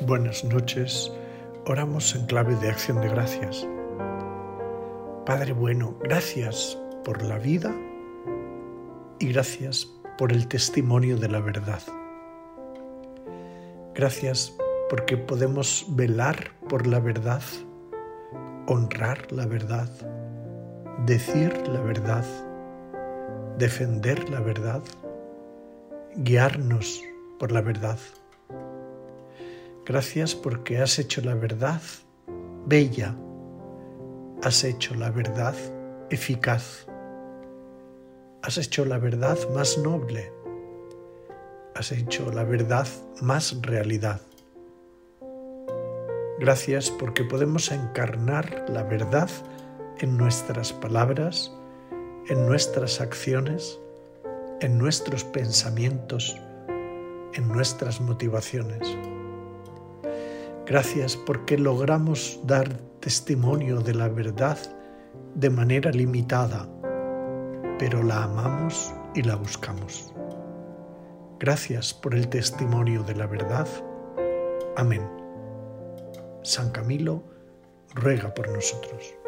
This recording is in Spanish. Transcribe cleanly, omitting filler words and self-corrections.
Buenas noches, oramos en clave de acción de gracias. Padre bueno, gracias por la vida y gracias por el testimonio de la verdad. Gracias porque podemos velar por la verdad, honrar la verdad, decir la verdad, defender la verdad, guiarnos por la verdad. Gracias porque has hecho la verdad bella, has hecho la verdad eficaz, has hecho la verdad más noble, has hecho la verdad más realidad. Gracias porque podemos encarnar la verdad en nuestras palabras, en nuestras acciones, en nuestros pensamientos, en nuestras motivaciones. Gracias porque logramos dar testimonio de la verdad de manera limitada, pero la amamos y la buscamos. Gracias por el testimonio de la verdad. Amén. San Camilo ruega por nosotros.